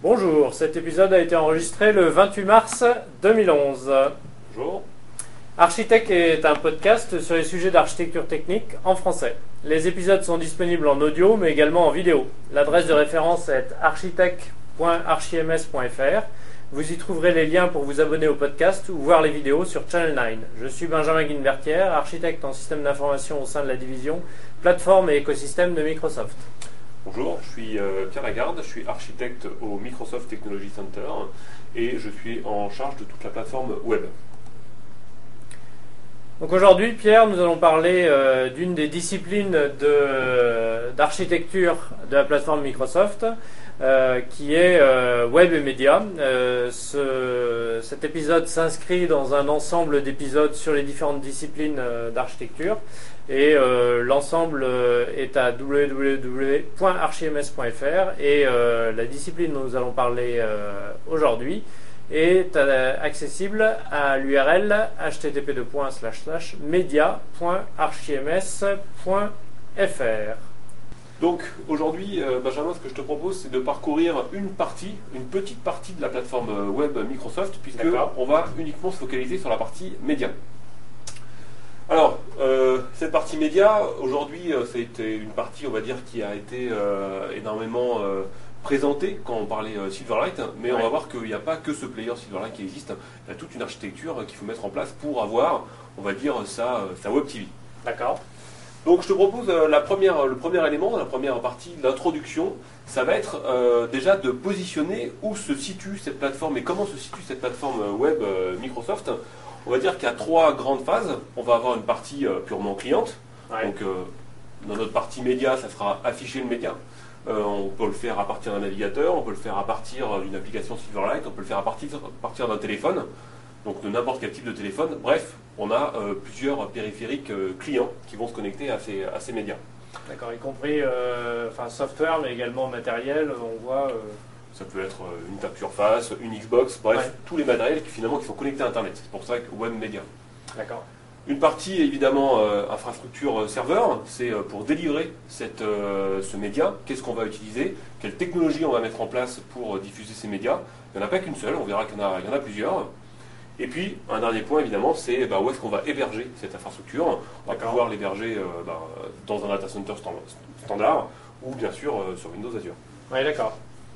Bonjour, cet épisode a été enregistré le 28 mars 2011. Bonjour. Architect est un podcast sur les sujets d'architecture technique en français. Les épisodes sont disponibles en audio mais également en vidéo. L'adresse de référence est architect.archims.fr. Vous y trouverez les liens pour vous abonner au podcast ou voir les vidéos sur Channel 9. Je suis Benjamin Guinbertière, architecte en système d'information au sein de la division plateforme et écosystème de Microsoft. Bonjour, je suis Pierre Lagarde, je suis architecte au Microsoft Technology Center et je suis en charge de toute la plateforme web. Donc aujourd'hui, Pierre, nous allons parler d'une des disciplines d'architecture de la plateforme Microsoft, qui est web et médias. Cet épisode s'inscrit dans un ensemble d'épisodes sur les différentes disciplines d'architecture. Et l'ensemble est à www.archims.fr et la discipline dont nous allons parler aujourd'hui est accessible à l'URL http://media.archims.fr. Donc aujourd'hui, Benjamin, ce que je te propose, c'est de parcourir une petite partie de la plateforme web Microsoft, puisque on va uniquement se focaliser sur la partie média. Alors, cette partie média, aujourd'hui, ça a été une partie, on va dire, qui a été énormément présentée quand on parlait Silverlight, mais on va voir qu'il n'y a pas que ce player Silverlight qui existe, il y a toute une architecture qu'il faut mettre en place pour avoir, on va dire, sa Web TV. D'accord. Donc je te propose le premier élément, la première partie, l'introduction, ça va être déjà de positionner où se situe cette plateforme et comment se situe cette plateforme web Microsoft. On va dire qu'il y a trois grandes phases. On va avoir une partie purement cliente. Donc dans notre partie média, ça sera afficher le média. On peut le faire à partir d'un navigateur, on peut le faire à partir d'une application Silverlight, on peut le faire à partir d'un téléphone, donc de n'importe quel type de téléphone. Bref, on a plusieurs périphériques clients qui vont se connecter à ces médias. D'accord, y compris software, mais également matériel, on voit... Ça peut être une table surface, une Xbox, bref, tous les matériels qui sont connectés à Internet. C'est pour ça que web média. D'accord. Une partie évidemment infrastructure serveur, c'est pour délivrer ce média. Qu'est-ce qu'on va utiliser? Quelle technologie on va mettre en place pour diffuser ces médias? Il n'y en a pas qu'une seule, on verra qu'il y en a plusieurs. Et puis un dernier point évidemment, c'est où est-ce qu'on va héberger cette infrastructure. On va pouvoir l'héberger dans un data center standard ou bien sûr sur Windows Azure. Oui, d'accord.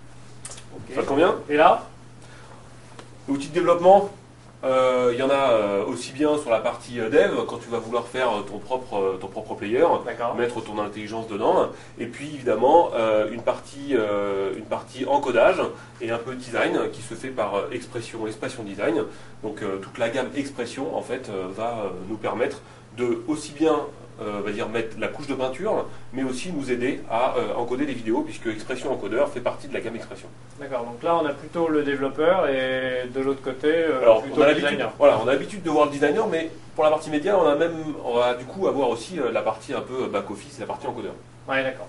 Ça te convient? Et là? Outils de développement, il y en a aussi bien sur la partie dev, quand tu vas vouloir faire ton propre player, mettre ton intelligence dedans, et puis évidemment une partie encodage et un peu design qui se fait par expression design. Donc toute la gamme expression en fait va nous permettre de aussi bien mettre la couche de peinture, mais aussi nous aider à encoder des vidéos, puisque Expression Encodeur fait partie de la gamme Expression. D'accord, donc là on a plutôt le développeur et de l'autre côté plutôt le designer. Voilà, on a l'habitude de voir le designer, mais pour la partie média, on va du coup avoir aussi la partie un peu back-office, la partie encodeur. Ouais, d'accord.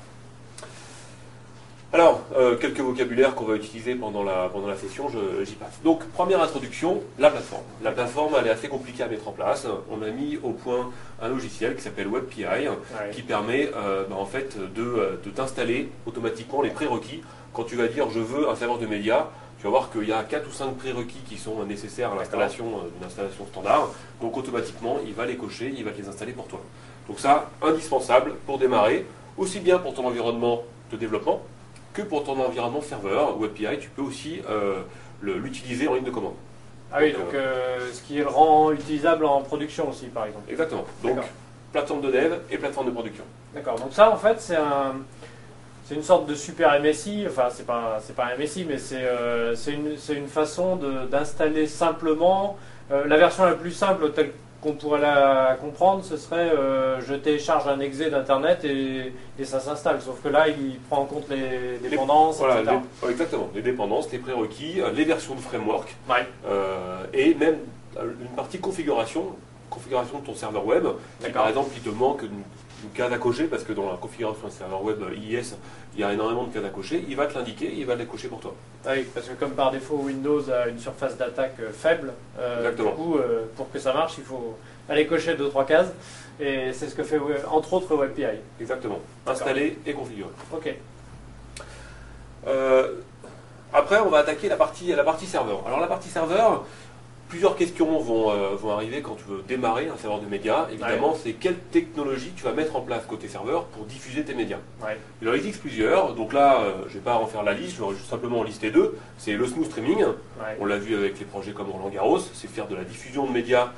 Alors, quelques vocabulaires qu'on va utiliser pendant la session, j'y passe. Donc, première introduction, la plateforme. La plateforme, elle est assez compliquée à mettre en place. On a mis au point un logiciel qui s'appelle WebPI, qui permet en fait de t'installer automatiquement les prérequis. Quand tu vas dire « je veux un serveur de médias », tu vas voir qu'il y a 4 ou 5 prérequis qui sont nécessaires à l'installation d'une installation standard. Donc, automatiquement, il va les cocher, il va te les installer pour toi. Donc ça, indispensable pour démarrer, aussi bien pour ton environnement de développement, que pour ton environnement serveur. WebPI, tu peux aussi l'utiliser en ligne de commande. Ah oui, donc ce qui le rend utilisable en production aussi, par exemple. Exactement. Donc, plateforme de dev et plateforme de production. D'accord. Donc ça, en fait, c'est une sorte de super MSI. Enfin, c'est pas un MSI, mais c'est une façon d'installer simplement la version la plus simple telle qu'on pourrait la comprendre, ce serait je télécharge un exe d'internet et ça s'installe. Sauf que là, il prend en compte les dépendances, etc. Exactement, les dépendances, les prérequis, les versions de framework, et même une partie configuration de ton serveur web. Si par exemple, il te manque une case à cocher, parce que dans la configuration du serveur web IIS, il y a énormément de cases à cocher, il va te l'indiquer, il va les cocher pour toi. Oui, parce que comme par défaut Windows a une surface d'attaque faible, du coup, pour que ça marche, il faut aller cocher 2-3 cases, et c'est ce que fait entre autres WebPI. Exactement, installer et configurer. Ok. après, on va attaquer la partie serveur. Alors la partie serveur, plusieurs questions vont arriver quand tu veux démarrer un serveur de médias. Évidemment, c'est quelle technologie tu vas mettre en place côté serveur pour diffuser tes médias. Il en existe plusieurs. Donc là, je ne vais pas en faire la liste, je vais simplement en lister deux. C'est le smooth streaming. On l'a vu avec les projets comme Roland Garros. C'est faire de la diffusion de médias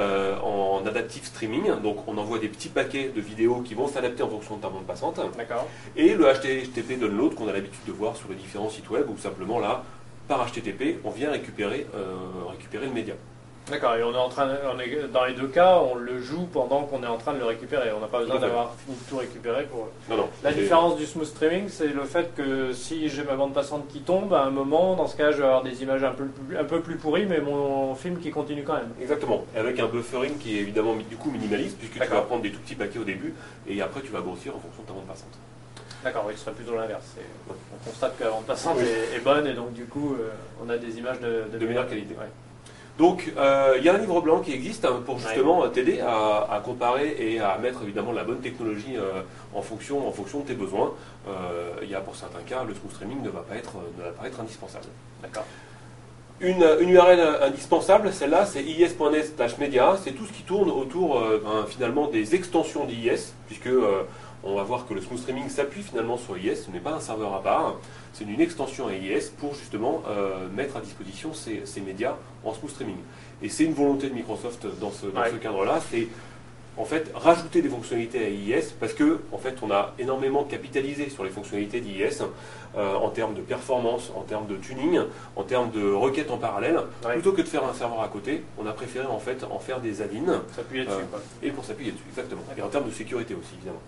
en adaptive streaming. Donc on envoie des petits paquets de vidéos qui vont s'adapter en fonction de ta bande passante. Et le HTTP download qu'on a l'habitude de voir sur les différents sites web, où simplement là, par HTTP, on vient récupérer le média. D'accord, et dans les deux cas, on le joue pendant qu'on est en train de le récupérer. On n'a pas besoin d'avoir fini de tout récupérer. Non, la différence du smooth streaming, c'est le fait que si j'ai ma bande passante qui tombe, à un moment, dans ce cas, je vais avoir des images un peu plus pourries, mais mon film qui continue quand même. Exactement, avec un buffering qui est évidemment du coup minimaliste, puisque tu vas prendre des tout petits paquets au début, et après tu vas grossir en fonction de ta bande passante. D'accord, oui, ce serait plutôt l'inverse. On constate que la bande passante est bonne, et donc du coup, on a des images de meilleure qualité. Donc, il y a un livre blanc qui existe pour justement t'aider à comparer et à mettre évidemment la bonne technologie en fonction de tes besoins. Il y a pour certains cas, le smooth streaming ne va pas être indispensable. D'accord. Une URL indispensable, celle-là, c'est iis.net/media. C'est tout ce qui tourne autour finalement des extensions d'IIS, puisque on va voir que le smooth streaming s'appuie finalement sur IIS. Ce n'est pas un serveur à part. C'est une extension à IIS pour justement mettre à disposition ces médias en smooth streaming. Et c'est une volonté de Microsoft dans ce cadre-là, c'est en fait rajouter des fonctionnalités à IIS parce que en fait on a énormément capitalisé sur les fonctionnalités d'IIS en termes de performance, en termes de tuning, en termes de requêtes en parallèle. Plutôt que de faire un serveur à côté, on a préféré en fait en faire des add-ins. S'appuyer dessus. Et pour s'appuyer dessus, exactement. Et en termes de sécurité aussi, évidemment.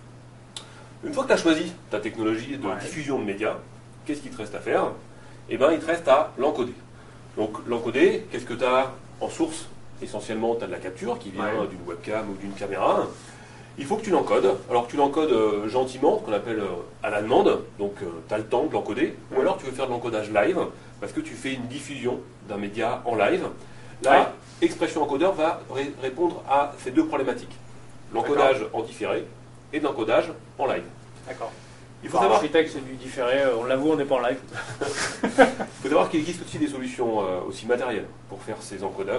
Une fois que tu as choisi ta technologie de diffusion de médias, qu'est-ce qu'il te reste à faire? Eh bien, il te reste à l'encoder. Donc, l'encoder, qu'est-ce que tu as en source? Essentiellement, tu as de la capture qui vient d'une webcam ou d'une caméra. Il faut que tu l'encodes. Alors, tu l'encodes gentiment, ce qu'on appelle à la demande. Donc, tu as le temps de l'encoder. Ou alors, tu veux faire de l'encodage live, parce que tu fais une diffusion d'un média en live. Là, Expression Encodeur va répondre à ces deux problématiques. L'encodage en différé et de l'encodage en live. D'accord. Il faut savoir. Architecte, c'est du différé, on l'avoue, on n'est pas en live. Il faut savoir qu'il existe aussi des solutions aussi matérielles pour faire ces encodages,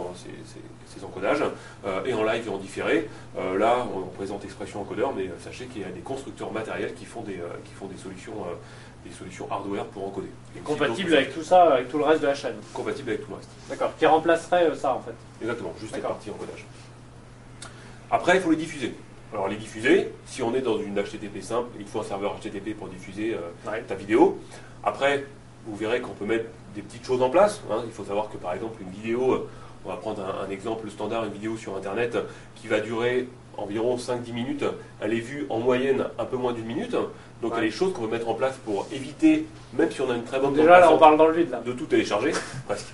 et en live et en différé. Là, on présente Expression Encodeur, mais sachez qu'il y a des constructeurs matériels qui font des solutions hardware pour encoder. Compatible avec tout ça, avec tout le reste de la chaîne. Compatible avec tout le reste. D'accord, qui remplacerait ça en fait. Exactement, juste la partie encodage. Après, il faut les diffuser. Alors les diffuser, si on est dans une HTTP simple, il faut un serveur HTTP pour diffuser ta vidéo. Après, vous verrez qu'on peut mettre des petites choses en place. Il faut savoir que par exemple une vidéo, on va prendre un exemple standard, une vidéo sur internet qui va durer environ 5-10 minutes, elle est vue en moyenne un peu moins d'une minute. Donc il y a des choses qu'on peut mettre en place pour éviter, même si on a une très bonne bande déjà là on parle dans le vide là. De tout télécharger, presque.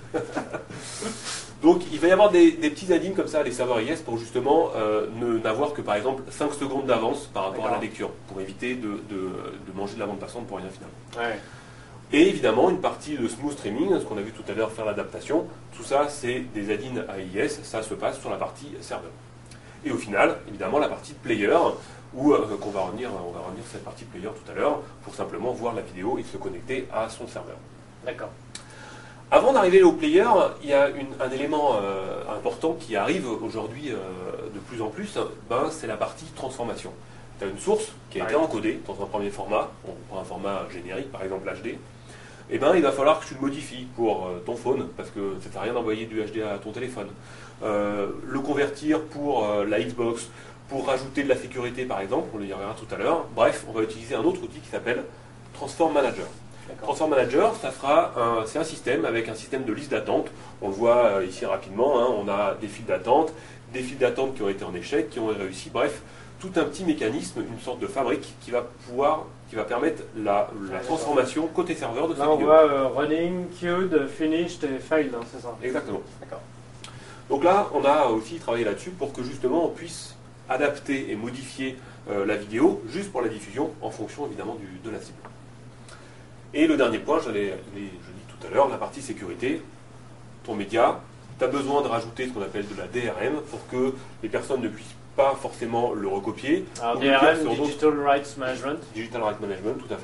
Donc il va y avoir des petits add-ins comme ça, les serveurs IIS, pour justement n'avoir que par exemple 5 secondes d'avance par rapport à la lecture, pour éviter de manger de la bande passante pour rien finalement. Et évidemment une partie de smooth streaming, ce qu'on a vu tout à l'heure faire l'adaptation, tout ça c'est des add-ins à IIS, ça se passe sur la partie serveur. Et au final, évidemment la partie player, où on va revenir sur cette partie player tout à l'heure, pour simplement voir la vidéo et se connecter à son serveur. D'accord. Avant d'arriver au player, il y a un élément important qui arrive aujourd'hui de plus en plus, c'est la partie transformation. Tu as une source qui a été encodée dans un premier format, on prend un format générique, par exemple HD, et il va falloir que tu le modifies pour ton phone, parce que ça ne sert à rien d'envoyer du HD à ton téléphone. Le convertir pour la Xbox, pour rajouter de la sécurité par exemple, on le verra tout à l'heure. Bref, on va utiliser un autre outil qui s'appelle Transform Manager. Transform Manager, c'est un système avec un système de liste d'attente. On le voit ici rapidement, on a des files d'attente qui ont été en échec, qui ont réussi, bref, tout un petit mécanisme, une sorte de fabrique qui va permettre la transformation côté serveur de cette vidéo. Là on voit running, queued, finished et failed, c'est ça? Exactement. D'accord. Donc là, on a aussi travaillé là-dessus pour que justement on puisse adapter et modifier la vidéo juste pour la diffusion en fonction évidemment de la cible. Et le dernier point, je l'ai dit tout à l'heure, la partie sécurité. Ton média, tu as besoin de rajouter ce qu'on appelle de la DRM pour que les personnes ne puissent pas forcément le recopier. Alors DRM, Digital Rights Management. Digital Rights Management, tout à fait.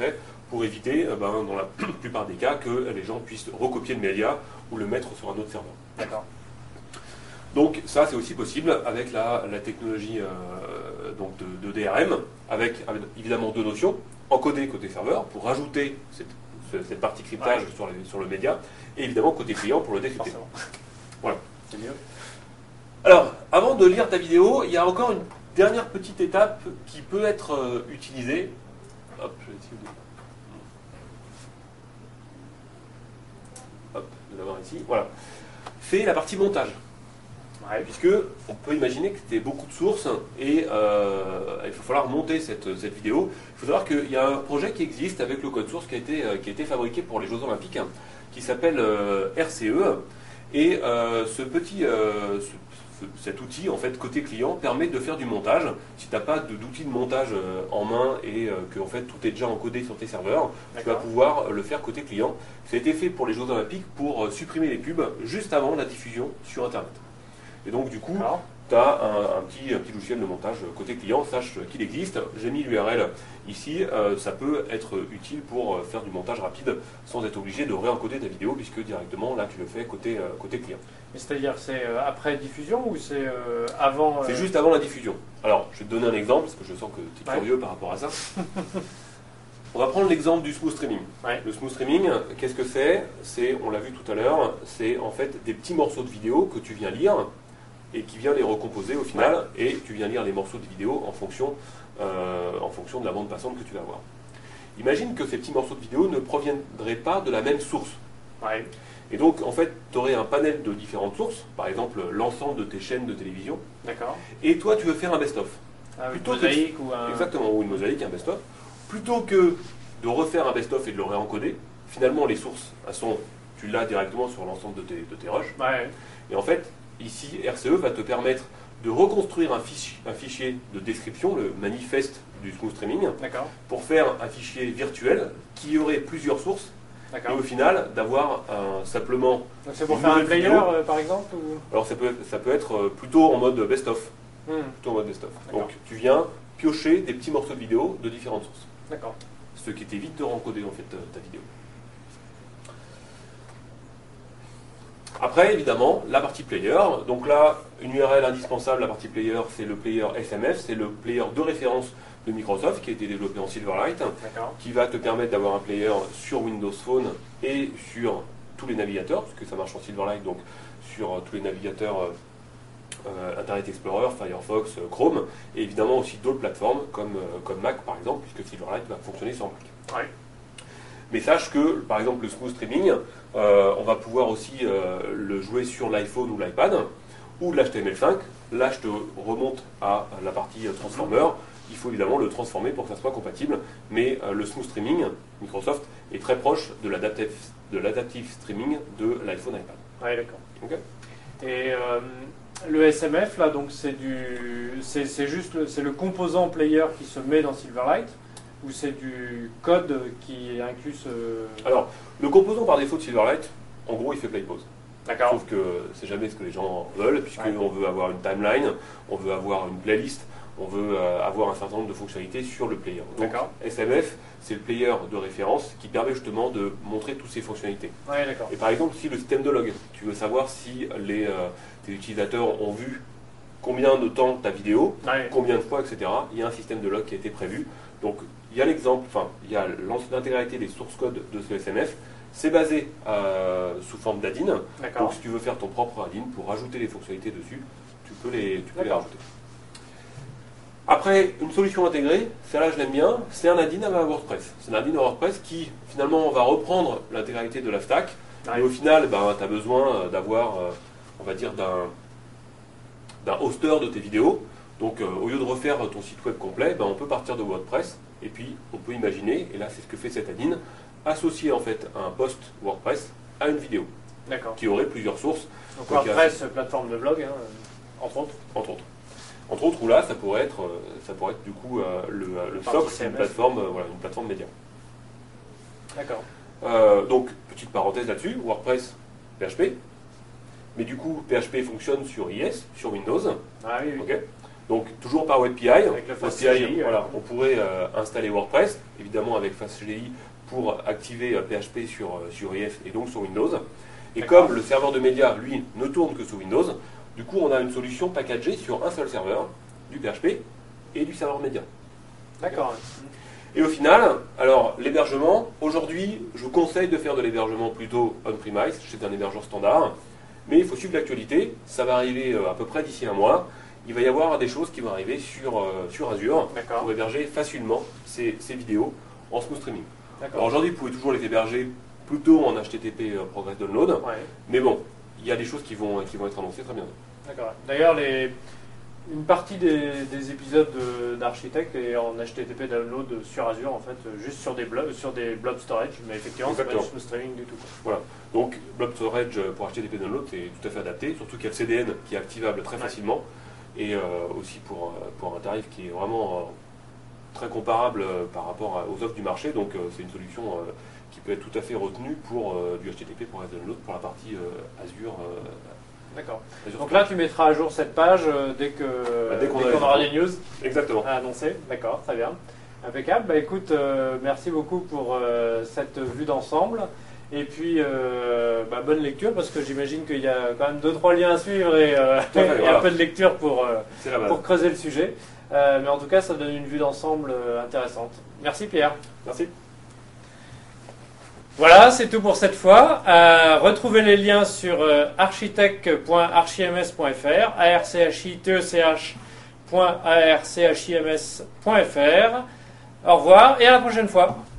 pour éviter, dans la plupart des cas, que les gens puissent recopier le média ou le mettre sur un autre serveur. D'accord. Donc ça, c'est aussi possible avec la technologie donc de DRM, avec évidemment deux notions, encoder côté serveur pour rajouter cette partie cryptage sur le média, et évidemment côté client pour le décrypter. Forcément. Voilà. C'est mieux. Alors, avant de lire ta vidéo, il y a encore une dernière petite étape qui peut être utilisée. Hop, je vais essayer de l'avoir ici. Voilà. C'est la partie montage. Ouais. Puisque on peut imaginer que tu as beaucoup de sources et il va falloir monter cette vidéo. Il faut savoir qu'il y a un projet qui existe avec le code source qui a été fabriqué pour les Jeux Olympiques, qui s'appelle RCE. Et cet outil, en fait, côté client, permet de faire du montage. Si tu n'as pas d'outil de montage en main et que en fait, tout est déjà encodé sur tes serveurs, tu vas pouvoir le faire côté client. Ça a été fait pour les Jeux Olympiques pour supprimer les pubs juste avant la diffusion sur Internet. Et donc, du coup, tu as un petit logiciel de montage côté client, sache qu'il existe. J'ai mis l'URL ici, ça peut être utile pour faire du montage rapide sans être obligé de réencoder ta vidéo, puisque directement, là, tu le fais côté client. C'est-à-dire, c'est après diffusion ou c'est avant C'est juste avant la diffusion. Alors, je vais te donner un exemple, parce que je sens que tu es curieux par rapport à ça. On va prendre l'exemple du smooth streaming. Ouais. Le smooth streaming, qu'est-ce que c'est? On l'a vu tout à l'heure, c'est en fait des petits morceaux de vidéo que tu viens lire et qui vient les recomposer au final, et tu viens lire les morceaux de vidéo en fonction de la bande passante que tu vas avoir. Imagine que ces petits morceaux de vidéo ne proviendraient pas de la même source. Ouais. Et donc, en fait, tu aurais un panel de différentes sources, par exemple l'ensemble de tes chaînes de télévision, D'accord. et toi, tu veux faire un best-of. Ah, Plutôt une mosaïque ou un... Exactement, ou une mosaïque, un best-of. Plutôt que de refaire un best-of et de le réencoder, finalement, les sources, tu l'as directement sur l'ensemble de tes rushs. Ouais. Et en fait, ici, RCE va te permettre de reconstruire un fichier de description, le manifeste du smooth streaming, pour faire un fichier virtuel qui aurait plusieurs sources, et au final, d'avoir simplement... Donc c'est pour faire un player, par exemple ou... Alors ça peut être plutôt en mode best-of. Plutôt en mode best-of. Donc tu viens piocher des petits morceaux de vidéo de différentes sources. D'accord. Ce qui t'évite de rencoder en fait ta vidéo. Après, évidemment, la partie player. Donc là, une URL indispensable, la partie player, c'est le player SMF, c'est le player de référence de Microsoft qui a été développé en Silverlight, qui va te permettre d'avoir un player sur Windows Phone et sur tous les navigateurs, parce que ça marche en Silverlight, donc sur tous les navigateurs Internet Explorer, Firefox, Chrome, et évidemment aussi d'autres plateformes comme Mac par exemple, puisque Silverlight va fonctionner sur Mac. Ouais. Mais sache que, par exemple, le smooth streaming, on va pouvoir aussi le jouer sur l'iPhone ou l'iPad, ou de l'HTML5. Là, je te remonte à la partie transformer. Il faut évidemment le transformer pour que ça soit compatible, mais le smooth streaming, Microsoft, est très proche de l'adaptive streaming de l'iPhone iPad. Ouais, d'accord. Okay. Et le SMF, là, donc c'est le composant player qui se met dans Silverlight, ou c'est du code qui inclut ce... Alors, le composant par défaut de Silverlight, en gros, il fait play pause. D'accord. Sauf que c'est jamais ce que les gens veulent, puisqu'on veut avoir une timeline, on veut avoir une playlist, on veut avoir un certain nombre de fonctionnalités sur le player. Donc, SMF, c'est le player de référence qui permet justement de montrer toutes ces fonctionnalités. Ouais, d'accord. Et par exemple, si le système de log, tu veux savoir si tes utilisateurs ont vu combien de temps ta vidéo, combien de fois, etc., il y a un système de log qui a été prévu. Donc, il y a l'exemple, il y a l'intégralité des sources code de ce SMF. C'est basé sous forme d'add-in. Donc, si tu veux faire ton propre add-in pour rajouter les fonctionnalités dessus, tu peux les rajouter. Après, une solution intégrée, celle-là je l'aime bien, c'est un add-in à WordPress. C'est un add-in à WordPress qui, finalement, va reprendre l'intégralité de la stack. Et au final, tu as besoin d'avoir, on va dire, d'un hoster de tes vidéos. Donc, au lieu de refaire ton site web complet, on peut partir de WordPress. Et puis, on peut imaginer, et là c'est ce que fait cet add-in, associer en fait un post WordPress à une vidéo. Qui aurait plusieurs sources. Donc WordPress, plateforme de blog, entre autres. Entre autres, où là, ça pourrait être du coup le socle, une plateforme média. D'accord. Donc, petite parenthèse là-dessus, WordPress, PHP. Mais du coup, PHP fonctionne sur IS, sur Windows. Ah oui, oui. Okay. Donc, toujours par WebPI. Avec le FastCGI, on pourrait installer WordPress, évidemment avec FastCGI pour activer PHP sur IF et donc sur Windows. Et D'accord. comme le serveur de médias, lui, ne tourne que sous Windows, du coup, on a une solution packagée sur un seul serveur, du PHP et du serveur média. D'accord. Et au final, alors l'hébergement, aujourd'hui, je vous conseille de faire de l'hébergement plutôt on-premise, c'est un hébergeur standard, mais il faut suivre l'actualité, ça va arriver à peu près d'ici un mois. Il va y avoir des choses qui vont arriver sur Azure D'accord. pour héberger facilement ces vidéos en smooth streaming. Alors D'accord. aujourd'hui, vous pouvez toujours les héberger plutôt en HTTP Progress Download, Ouais. mais bon, il y a des choses qui vont être annoncées très bien. D'accord. D'ailleurs, une partie des épisodes d'Architect est en HTTP download sur Azure, en fait, juste sur des blob storage, mais effectivement, c'est pas du Exactement. smooth streaming du tout. Voilà. Donc, Blob Storage pour HTTP Download, c'est tout à fait adapté, surtout qu'il y a le CDN qui est activable très facilement, et aussi pour un tarif qui est vraiment très comparable par rapport aux offres du marché. Donc, c'est une solution qui peut être tout à fait retenue pour du HTTP pour Download pour la partie Azure. D'accord. Azure Donc Storage. là, tu mettras à jour cette page dès qu'on qu'on aura des news Exactement. à annoncer. D'accord, très bien. Impeccable. Bah écoute, merci beaucoup pour cette vue d'ensemble. Et puis, bonne lecture, parce que j'imagine qu'il y a quand même 2-3 liens à suivre et, Tout à fait, et voilà. un peu de lecture C'est la base. pour creuser le sujet. Mais en tout cas, ça donne une vue d'ensemble intéressante. Merci Pierre. Merci. Voilà, c'est tout pour cette fois. Retrouvez les liens sur architect.archims.fr, architech.archims.fr. Au revoir et à la prochaine fois.